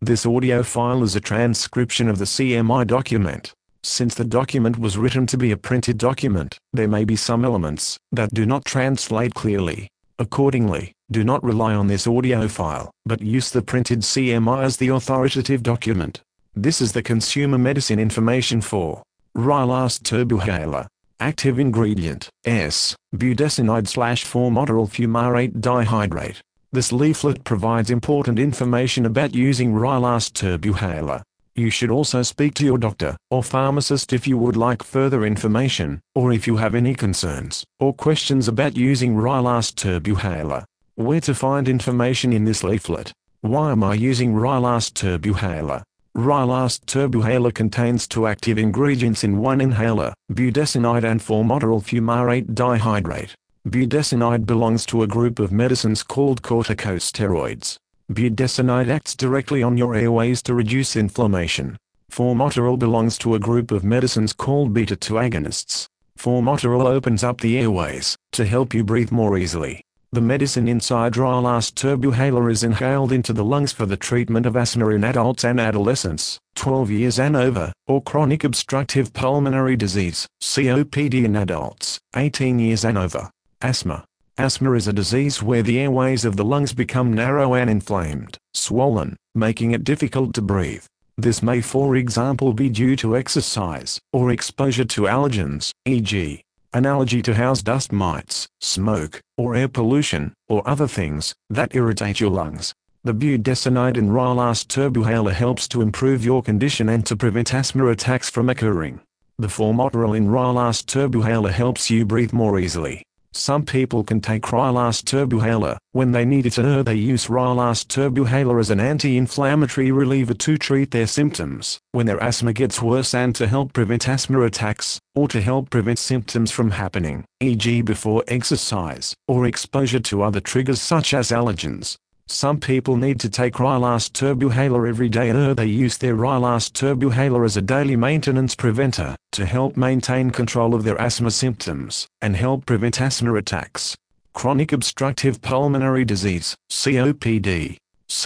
This audio file is a transcription of the CMI document. Since the document was written to be a printed document, there may be some elements that do not translate clearly. Accordingly, do not rely on this audio file, but use the printed CMI as the authoritative document. This is the consumer medicine information for Rylast Turbuhaler. Active ingredient, S-budesonide/formoterol fumarate dihydrate. This leaflet provides important information about using Rylast Turbuhaler. You should also speak to your doctor or pharmacist if you would like further information, or if you have any concerns or questions about using Rylast Turbuhaler. Where to find information in this leaflet? Why am I using Rylast Turbuhaler? Rylast Turbuhaler contains 2 active ingredients in one inhaler, budesonide and formoterol fumarate dihydrate. Budesonide belongs to a group of medicines called corticosteroids. Budesonide acts directly on your airways to reduce inflammation. Formoterol belongs to a group of medicines called beta-2 agonists. Formoterol opens up the airways to help you breathe more easily. The medicine inside Rylast Turbuhaler is inhaled into the lungs for the treatment of asthma in adults and adolescents, 12 years and over, or chronic obstructive pulmonary disease, COPD in adults, 18 years and over. Asthma. Asthma is a disease where the airways of the lungs become narrow and inflamed, swollen, making it difficult to breathe. This may for example be due to exercise, or exposure to allergens, e.g., an allergy to house dust mites, smoke, or air pollution, or other things that irritate your lungs. The budesonide in Rylast Turbuhaler helps to improve your condition and to prevent asthma attacks from occurring. The formoterol in Rylast Turbuhaler helps you breathe more easily. Some people can take Rylast Turbuhaler when they need it, or they use Rylast Turbuhaler as an anti-inflammatory reliever to treat their symptoms when their asthma gets worse and to help prevent asthma attacks, or to help prevent symptoms from happening, e.g. before exercise, or exposure to other triggers such as allergens. Some people need to take Rylast Turbuhaler every day, or they use their Rylast Turbuhaler as a daily maintenance preventer to help maintain control of their asthma symptoms and help prevent asthma attacks. Chronic obstructive pulmonary disease, COPD.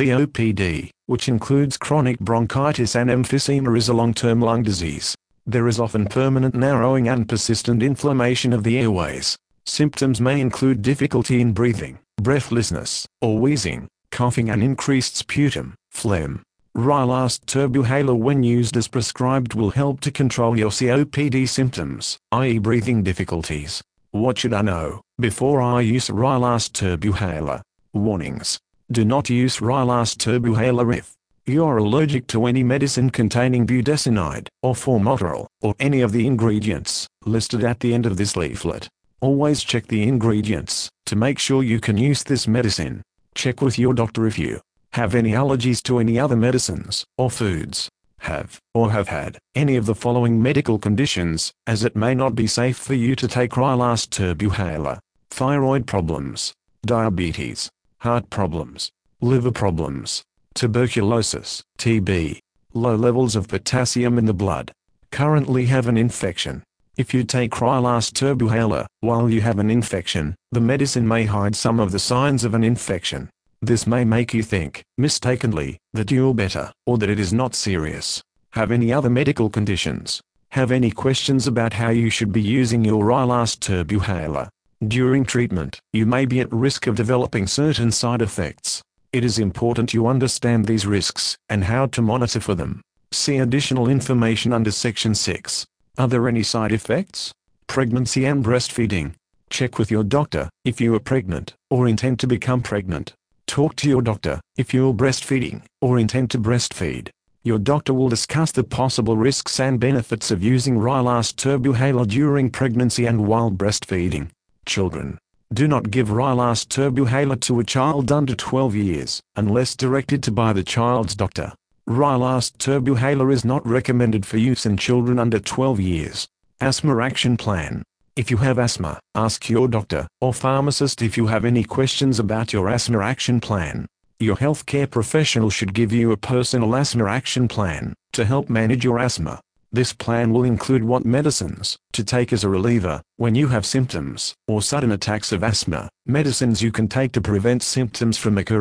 COPD, which includes chronic bronchitis and emphysema, is a long-term lung disease. There is often permanent narrowing and persistent inflammation of the airways. Symptoms may include difficulty in breathing, breathlessness, or wheezing, coughing and increased sputum, phlegm. Rylast Turbuhaler when used as prescribed will help to control your COPD symptoms, i.e. breathing difficulties. What should I know before I use Rylast Turbuhaler? Warnings. Do not use Rylast Turbuhaler if you are allergic to any medicine containing budesonide, or formoterol, or any of the ingredients listed at the end of this leaflet. Always check the ingredients to make sure you can use this medicine. Check with your doctor if you have any allergies to any other medicines or foods, have or have had any of the following medical conditions, as it may not be safe for you to take Rylast Turbuhaler: thyroid problems, diabetes, heart problems, liver problems, tuberculosis, TB, low levels of potassium in the blood, currently have an infection. If you take Rylast Turbuhaler while you have an infection, the medicine may hide some of the signs of an infection. This may make you think, mistakenly, that you're better, or that it is not serious. Have any other medical conditions? Have any questions about how you should be using your Rylast Turbuhaler? During treatment, you may be at risk of developing certain side effects. It is important you understand these risks and how to monitor for them. See additional information under Section 6. Are there any side effects? Pregnancy and breastfeeding. Check with your doctor if you are pregnant or intend to become pregnant. Talk to your doctor if you are breastfeeding or intend to breastfeed. Your doctor will discuss the possible risks and benefits of using Rylast Turbuhaler during pregnancy and while breastfeeding. Children. Do not give Rylast Turbuhaler to a child under 12 years, unless directed to by the child's doctor. Rylast Turbuhaler is not recommended for use in children under 12 years. Asthma Action Plan. If you have asthma, ask your doctor or pharmacist if you have any questions about your asthma action plan. Your healthcare professional should give you a personal asthma action plan to help manage your asthma. This plan will include what medicines to take as a reliever when you have symptoms or sudden attacks of asthma, medicines you can take to prevent symptoms from occurring,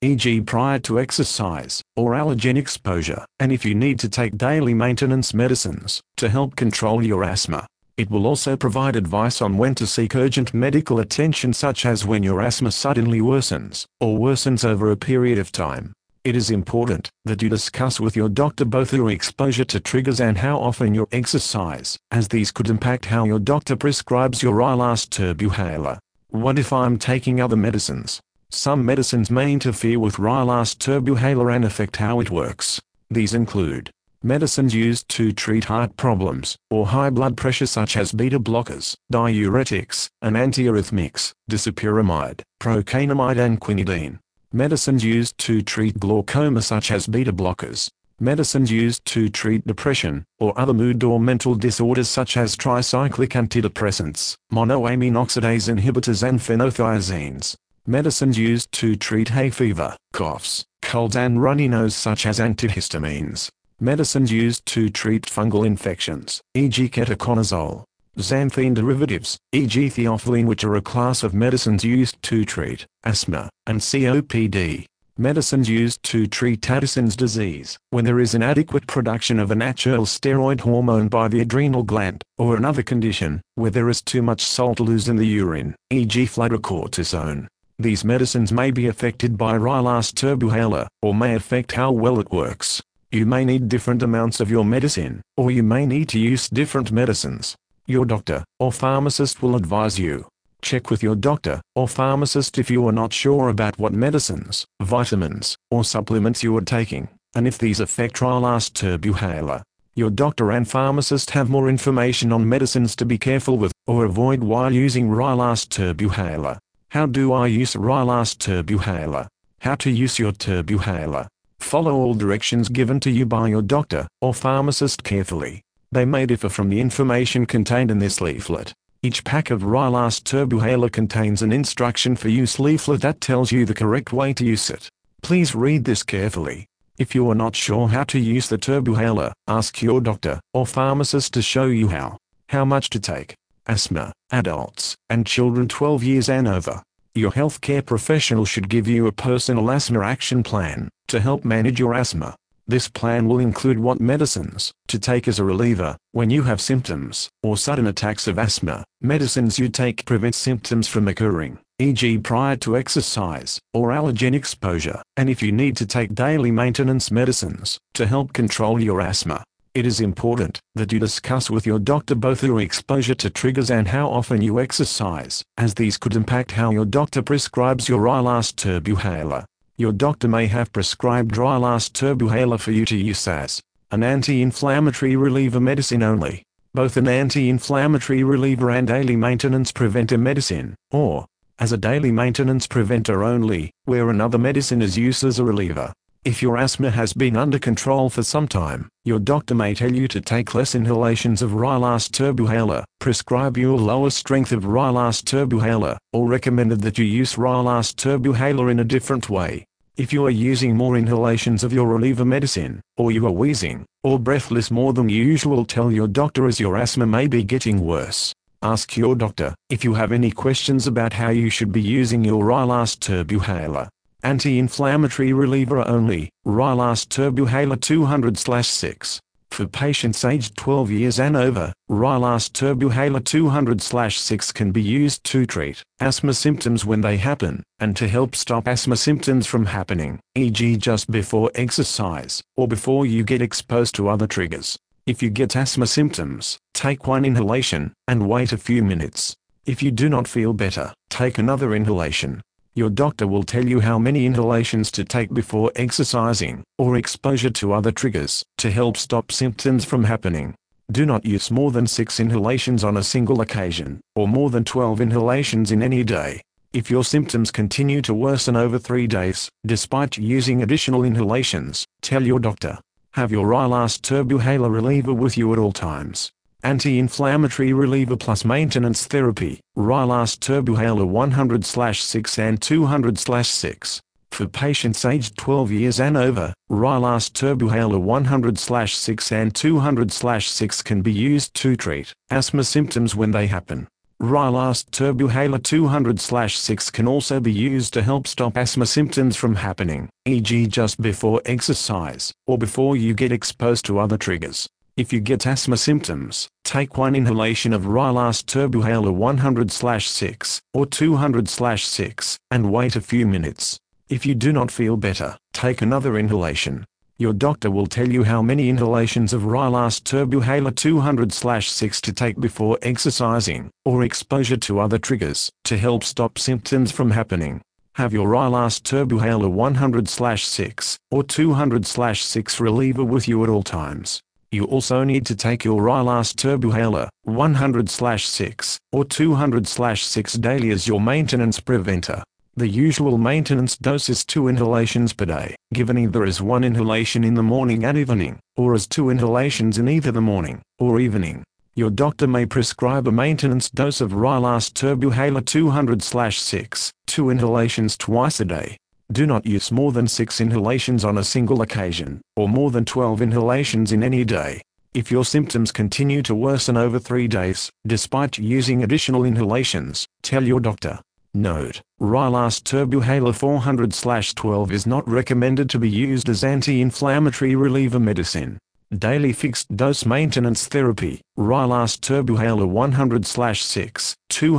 e.g. prior to exercise or allergen exposure, and if you need to take daily maintenance medicines to help control your asthma. It will also provide advice on when to seek urgent medical attention, such as when your asthma suddenly worsens, or worsens over a period of time. It is important that you discuss with your doctor both your exposure to triggers and how often you exercise, as these could impact how your doctor prescribes your Rylast Turbuhaler. What if I'm taking other medicines? Some medicines may interfere with Rylast Turbuhaler and affect how it works. These include medicines used to treat heart problems or high blood pressure, such as beta blockers, diuretics, and antiarrhythmics, disopyramide, procainamide and quinidine. Medicines used to treat glaucoma, such as beta blockers. Medicines used to treat depression or other mood or mental disorders, such as tricyclic antidepressants, monoamine oxidase inhibitors and phenothiazines. Medicines used to treat hay fever, coughs, colds and runny nose, such as antihistamines. Medicines used to treat fungal infections, e.g. ketoconazole. Xanthine derivatives, e.g. theophylline, which are a class of medicines used to treat asthma and COPD. Medicines used to treat Addison's disease, when there is inadequate production of a natural steroid hormone by the adrenal gland, or another condition, where there is too much salt loose in the urine, e.g. fludrocortisone. These medicines may be affected by Rylast Turbuhaler, or may affect how well it works. You may need different amounts of your medicine, or you may need to use different medicines. Your doctor or pharmacist will advise you. Check with your doctor or pharmacist if you are not sure about what medicines, vitamins, or supplements you are taking, and if these affect Rylast Turbuhaler. Your doctor and pharmacist have more information on medicines to be careful with or avoid while using Rylast Turbuhaler. How do I use Rylast Turbuhaler? How to use your Turbuhaler. Follow all directions given to you by your doctor or pharmacist carefully. They may differ from the information contained in this leaflet. Each pack of Rylast Turbuhaler contains an instruction for use leaflet that tells you the correct way to use it. Please read this carefully. If you are not sure how to use the Turbuhaler, ask your doctor or pharmacist to show you how. How much to take. Asthma, adults, and children 12 years and over. Your healthcare professional should give you a personal asthma action plan to help manage your asthma. This plan will include what medicines to take as a reliever when you have symptoms or sudden attacks of asthma, medicines you take to prevent symptoms from occurring, e.g. prior to exercise or allergen exposure, and if you need to take daily maintenance medicines to help control your asthma. It is important that you discuss with your doctor both your exposure to triggers and how often you exercise, as these could impact how your doctor prescribes your Rylast Turbuhaler. Your doctor may have prescribed Rylast Turbuhaler for you to use as an anti-inflammatory reliever medicine only, both an anti-inflammatory reliever and daily maintenance preventer medicine, or as a daily maintenance preventer only, where another medicine is used as a reliever. If your asthma has been under control for some time, your doctor may tell you to take less inhalations of Rylast Turbuhaler, prescribe you a lower strength of Rylast Turbuhaler, or recommended that you use Rylast Turbuhaler in a different way. If you are using more inhalations of your reliever medicine, or you are wheezing or breathless more than usual, tell your doctor, as your asthma may be getting worse. Ask your doctor if you have any questions about how you should be using your Rylast Turbuhaler. Anti-inflammatory reliever only, Rylast Turbuhaler 200/6. For patients aged 12 years and over, Rylast Turbuhaler 200/6 can be used to treat asthma symptoms when they happen, and to help stop asthma symptoms from happening, e.g. just before exercise, or before you get exposed to other triggers. If you get asthma symptoms, take one inhalation, and wait a few minutes. If you do not feel better, take another inhalation. Your doctor will tell you how many inhalations to take before exercising, or exposure to other triggers, to help stop symptoms from happening. Do not use more than 6 inhalations on a single occasion, or more than 12 inhalations in any day. If your symptoms continue to worsen over 3 days, despite using additional inhalations, tell your doctor. Have your Rylast Turbuhaler reliever with you at all times. Anti-inflammatory reliever plus maintenance therapy, Rylast Turbuhaler 100/6 and 200/6. For patients aged 12 years and over, Rylast Turbuhaler 100/6 and 200/6 can be used to treat asthma symptoms when they happen. Rylast Turbuhaler 200/6 can also be used to help stop asthma symptoms from happening, e.g. just before exercise, or before you get exposed to other triggers. If you get asthma symptoms, take one inhalation of Rylast Turbuhaler 100/6 or 200/6 and wait a few minutes. If you do not feel better, take another inhalation. Your doctor will tell you how many inhalations of Rylast Turbuhaler 200/6 to take before exercising, or exposure to other triggers, to help stop symptoms from happening. Have your Rylast Turbuhaler 100/6 or 200/6 reliever with you at all times. You also need to take your Rylast Turbuhaler 100/6 or 200/6 daily as your maintenance preventer. The usual maintenance dose is 2 inhalations per day, given either as 1 inhalation in the morning and evening, or as 2 inhalations in either the morning or evening. Your doctor may prescribe a maintenance dose of Rylast Turbuhaler 200/6, 2 inhalations twice a day. Do not use more than 6 inhalations on a single occasion, or more than 12 inhalations in any day. If your symptoms continue to worsen over 3 days, despite using additional inhalations, tell your doctor. Note: Rylast Turbuhaler 400/12 is not recommended to be used as anti-inflammatory reliever medicine. Daily fixed-dose maintenance therapy, Rylast Turbuhaler 100/6,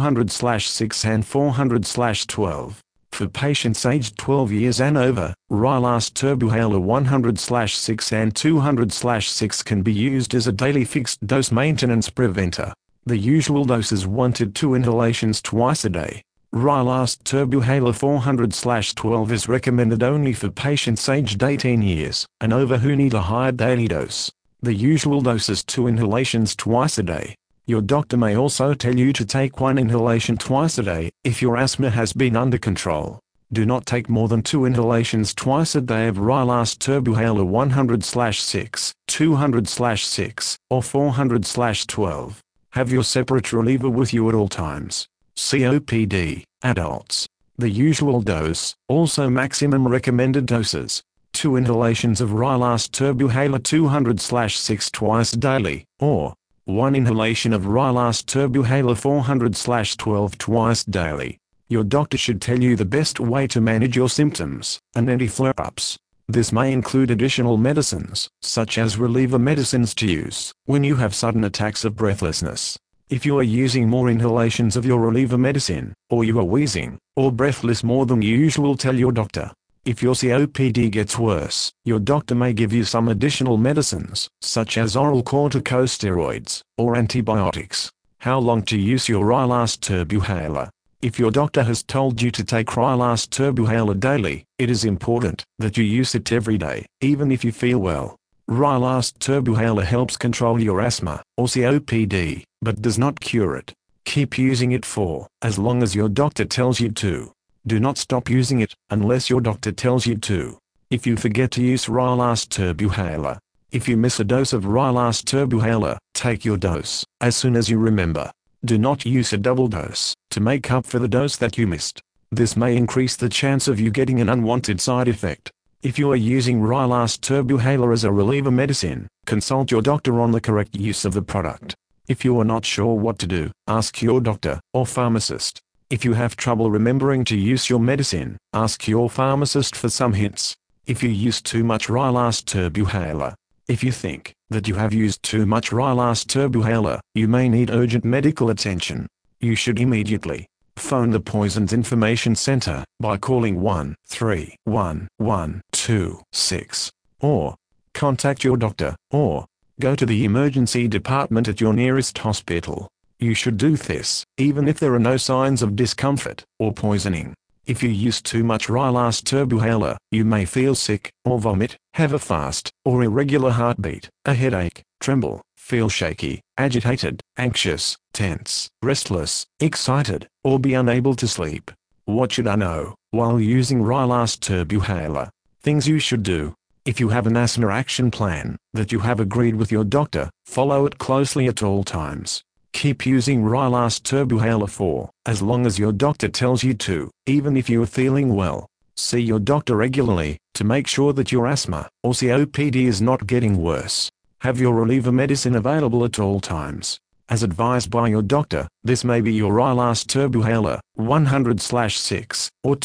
200/6 and 400/12. For patients aged 12 years and over, Rylast Turbuhaler 100/6 and 200/6 can be used as a daily fixed-dose maintenance preventer. The usual dose is 1 to 2 inhalations twice a day. Rylast Turbuhaler 400/12 is recommended only for patients aged 18 years and over who need a higher daily dose. The usual dose is 2 inhalations twice a day. Your doctor may also tell you to take 1 inhalation twice a day if your asthma has been under control. Do not take more than 2 inhalations twice a day of Rylast Turbuhaler 100/6, 200/6, or 400/12. Have your separate reliever with you at all times. COPD, adults. The usual dose, also maximum recommended doses. 2 inhalations of Rylast Turbuhaler 200/6 twice daily, or 1 inhalation of Rylast Turbuhaler 400/12 twice daily. Your doctor should tell you the best way to manage your symptoms and any flare-ups. This may include additional medicines, such as reliever medicines to use when you have sudden attacks of breathlessness. If you are using more inhalations of your reliever medicine, or you are wheezing, or breathless more than usual, tell your doctor. If your COPD gets worse, your doctor may give you some additional medicines, such as oral corticosteroids, or antibiotics. How long to use your Rylast Turbuhaler? If your doctor has told you to take Rylast Turbuhaler daily, it is important that you use it every day, even if you feel well. Rylast Turbuhaler helps control your asthma, or COPD, but does not cure it. Keep using it for as long as your doctor tells you to. Do not stop using it unless your doctor tells you to. If you forget to use Rylast Turbuhaler, if you miss a dose of Rylast Turbuhaler, take your dose as soon as you remember. Do not use a double dose to make up for the dose that you missed. This may increase the chance of you getting an unwanted side effect. If you are using Rylast Turbuhaler as a reliever medicine, consult your doctor on the correct use of the product. If you are not sure what to do, ask your doctor or pharmacist. If you have trouble remembering to use your medicine, ask your pharmacist for some hints. If you use too much Rylast Turbuhaler. If you think that you have used too much Rylast Turbuhaler, you may need urgent medical attention. You should immediately phone the Poisons Information Center by calling 1-311-26, or contact your doctor, or go to the emergency department at your nearest hospital. You should do this, even if there are no signs of discomfort or poisoning. If you use too much Rylast Turbuhaler, you may feel sick, or vomit, have a fast or irregular heartbeat, a headache, tremble, feel shaky, agitated, anxious, tense, restless, excited, or be unable to sleep. What should I know while using Rylast Turbuhaler? Things you should do. If you have an asthma action plan that you have agreed with your doctor, follow it closely at all times. Keep using Rylast Turbuhaler for as long as your doctor tells you to, even if you are feeling well. See your doctor regularly to make sure that your asthma or COPD is not getting worse. Have your reliever medicine available at all times. As advised by your doctor, this may be your Rylast Turbuhaler 100/6 or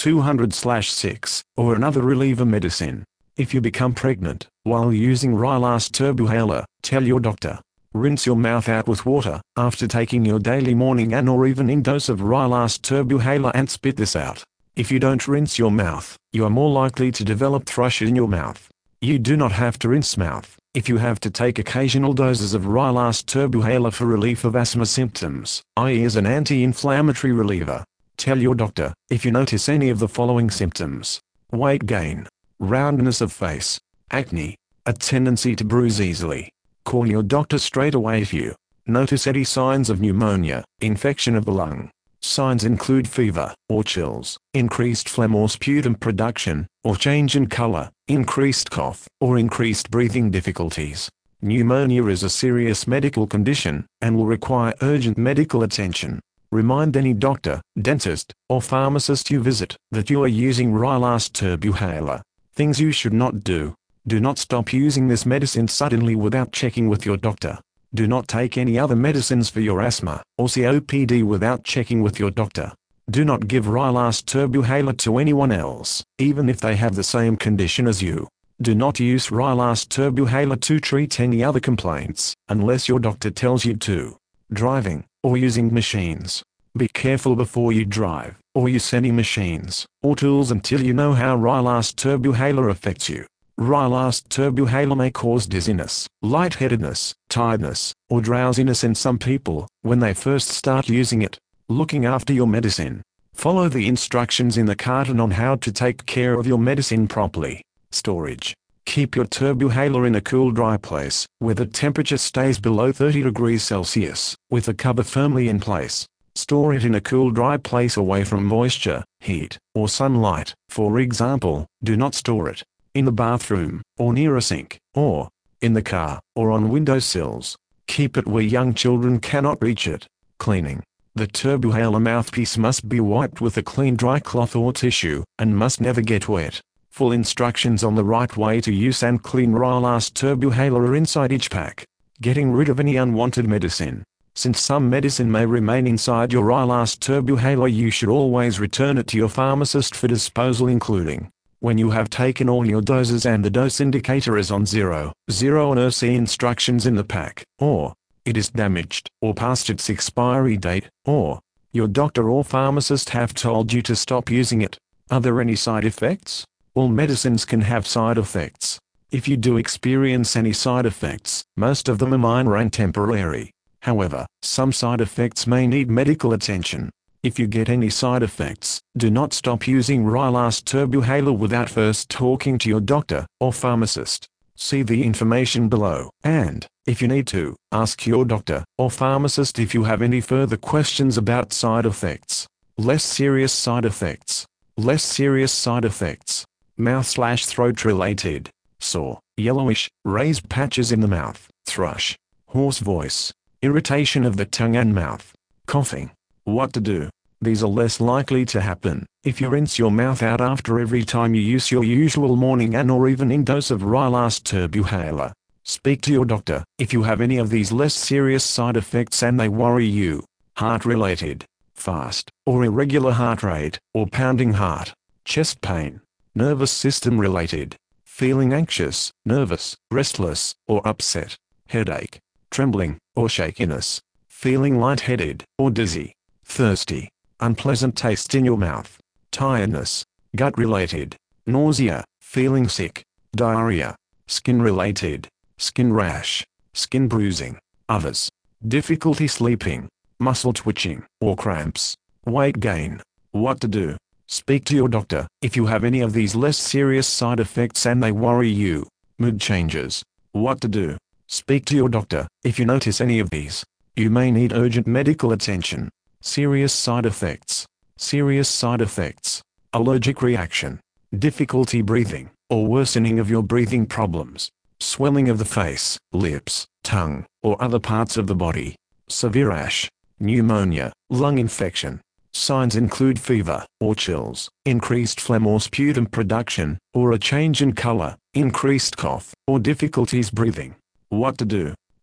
200/6 or another reliever medicine. If you become pregnant while using Rylast Turbuhaler, tell your doctor. Rinse your mouth out with water after taking your daily morning and or evening dose of Rylast Turbuhaler and spit this out. If you don't rinse your mouth, you are more likely to develop thrush in your mouth. You do not have to rinse mouth if you have to take occasional doses of Rylast Turbuhaler for relief of asthma symptoms, i.e. as an anti-inflammatory reliever. Tell your doctor if you notice any of the following symptoms: weight gain, roundness of face, acne, a tendency to bruise easily. Call your doctor straight away if you notice any signs of pneumonia, infection of the lung. Signs include fever or chills, increased phlegm or sputum production, or change in color, increased cough, or increased breathing difficulties. Pneumonia is a serious medical condition and will require urgent medical attention. Remind any doctor, dentist, or pharmacist you visit that you are using Rylast Turbuhaler. Things you should not do. Do not stop using this medicine suddenly without checking with your doctor. Do not take any other medicines for your asthma or COPD without checking with your doctor. Do not give Rylast Turbuhaler to anyone else, even if they have the same condition as you. Do not use Rylast Turbuhaler to treat any other complaints, unless your doctor tells you to. Driving, or using machines. Be careful before you drive, or use any machines, or tools until you know how Rylast Turbuhaler affects you. Rylast Turbuhaler may cause dizziness, lightheadedness, tiredness, or drowsiness in some people when they first start using it. Looking after your medicine. Follow the instructions in the carton on how to take care of your medicine properly. Storage. Keep your Turbuhaler in a cool, dry place where the temperature stays below 30 degrees Celsius, with the cover firmly in place. Store it in a cool, dry place away from moisture, heat, or sunlight. For example, do not store it in the bathroom, or near a sink, or in the car, or on windowsills. Keep it where young children cannot reach it. Cleaning. The Turbuhaler mouthpiece must be wiped with a clean dry cloth or tissue, and must never get wet. Full instructions on the right way to use and clean Rylast Turbuhaler are inside each pack. Getting rid of any unwanted medicine. Since some medicine may remain inside your Rylast Turbuhaler, you should always return it to your pharmacist for disposal, including when you have taken all your doses and the dose indicator is on 0, and see instructions in the pack, or it is damaged, or past its expiry date, or your doctor or pharmacist have told you to stop using it. Are there any side effects? All medicines can have side effects. If you do experience any side effects, most of them are minor and temporary. However, some side effects may need medical attention. If you get any side effects, do not stop using Rylast Turbuhaler without first talking to your doctor or pharmacist. See the information below, and, if you need to, ask your doctor or pharmacist if you have any further questions about side effects. Less serious side effects. Less serious side effects. Mouth/throat related. Sore, yellowish, raised patches in the mouth, thrush, hoarse voice, irritation of the tongue and mouth, coughing. What to do? These are less likely to happen if you rinse your mouth out after every time you use your usual morning and or evening dose of Rylast Turbuhaler. Speak to your doctor if you have any of these less serious side effects and they worry you. Heart-related. Fast or irregular heart rate, or pounding heart, chest pain. Nervous system related. Feeling anxious, nervous, restless, or upset. Headache, trembling, or shakiness. Feeling lightheaded, or dizzy. Thirsty. Unpleasant taste in your mouth. Tiredness. Gut-related. Nausea, feeling sick. Diarrhea. Skin-related. Skin rash. Skin bruising. Others. Difficulty sleeping. Muscle twitching, or cramps. Weight gain. What to do? Speak to your doctor if you have any of these less serious side effects and they worry you. Mood changes. What to do? Speak to your doctor if you notice any of these. You may need urgent medical attention. Serious side effects. Serious side effects. Allergic reaction. Difficulty breathing, or worsening of your breathing problems. Swelling of the face, lips, tongue, or other parts of the body. Severe rash. Pneumonia, lung infection. Signs include fever, or chills, increased phlegm or sputum production, or a change in color, increased cough, or difficulties breathing. What to do?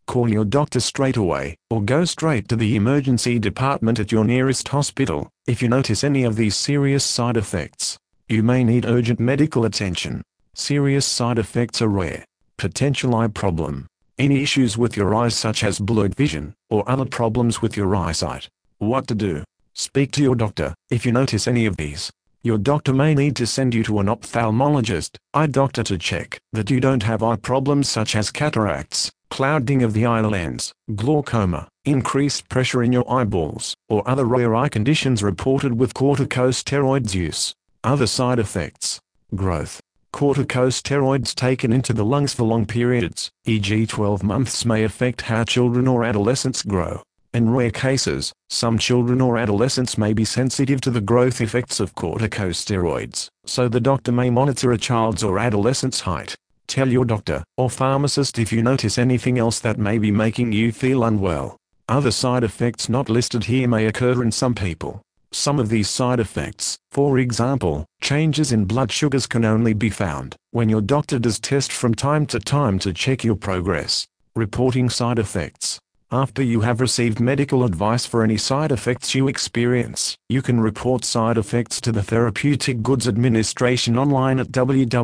Call your doctor straight away, or go straight to the emergency department at your nearest hospital, if you notice any of these serious side effects. You may need urgent medical attention. Serious side effects are rare. Potential eye problem. Any issues with your eyes such as blurred vision, or other problems with your eyesight. What to do? Speak to your doctor, if you notice any of these. Your doctor may need to send you to an ophthalmologist, eye doctor, to check that you don't have eye problems such as cataracts, clouding of the eye lens, glaucoma, increased pressure in your eyeballs, or other rare eye conditions reported with corticosteroids use. Other side effects. Growth. Corticosteroids taken into the lungs for long periods, e.g. 12 months, may affect how children or adolescents grow. In rare cases, some children or adolescents may be sensitive to the growth effects of corticosteroids, so the doctor may monitor a child's or adolescent's height. Tell your doctor or pharmacist if you notice anything else that may be making you feel unwell. Other side effects not listed here may occur in some people. Some of these side effects, for example, changes in blood sugars, can only be found when your doctor does test from time to time to check your progress. Reporting side effects. After you have received medical advice for any side effects you experience, you can report side effects to the Therapeutic Goods Administration online at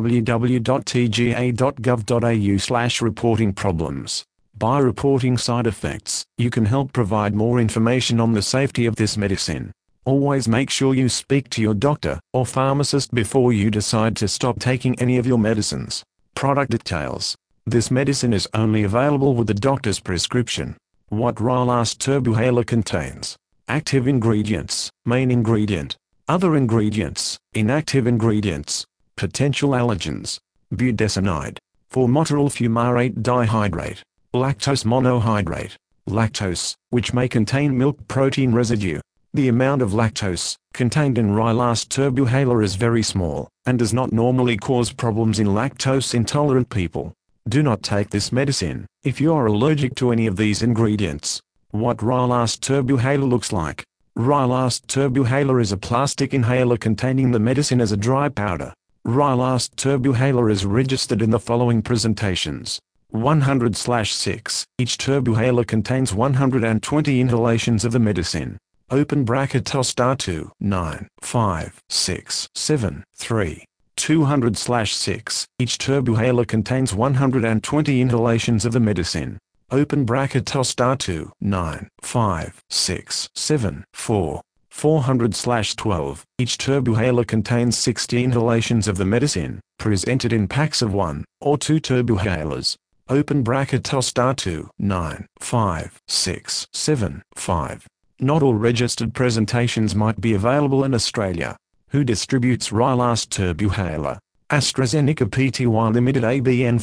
www.tga.gov.au/reportingproblems. By reporting side effects, you can help provide more information on the safety of this medicine. Always make sure you speak to your doctor or pharmacist before you decide to stop taking any of your medicines. Product details. This medicine is only available with the doctor's prescription. What Rylast Turbuhaler contains. Active ingredients. Main ingredient. Other ingredients. Inactive ingredients. Potential allergens. Budesonide. Formoterol fumarate dihydrate. Lactose monohydrate. Lactose, which may contain milk protein residue. The amount of lactose contained in Rylast Turbuhaler is very small, and does not normally cause problems in lactose-intolerant people. Do not take this medicine if you are allergic to any of these ingredients. What Rylast Turbuhaler looks like. Rylast Turbuhaler is a plastic inhaler containing the medicine as a dry powder. Rylast Turbuhaler is registered in the following presentations. 100/6. Each Turbuhaler contains 120 inhalations of the medicine. Open bracket Tostar 2, 9, 5, 6, 7, 3. 200/6. Each Turbuhaler contains 120 inhalations of the medicine. Open bracket Tostar 2, 9, 5, 6, 7, 4. 400/12. Each Turbuhaler contains 60 inhalations of the medicine, presented in packs of 1 or 2 Turbuhalers. Open bracket Tostar 2, 9, 5, 6, 7, 5. Not all registered presentations might be available in Australia. Who distributes Rylast Turbuhaler? AstraZeneca Pty Limited, ABN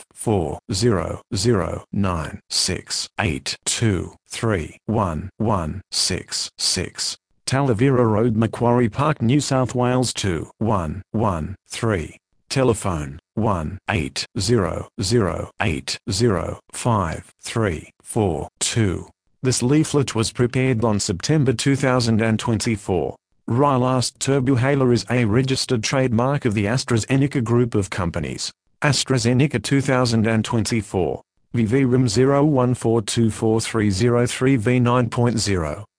5400968231166. Talavera Road, Macquarie Park, New South Wales 2113. Telephone 1-800-805342. This leaflet was prepared on September 2024. Rylast Turbuhaler is a registered trademark of the AstraZeneca Group of Companies. AstraZeneca 2024. VVRIM 01424303V9.0.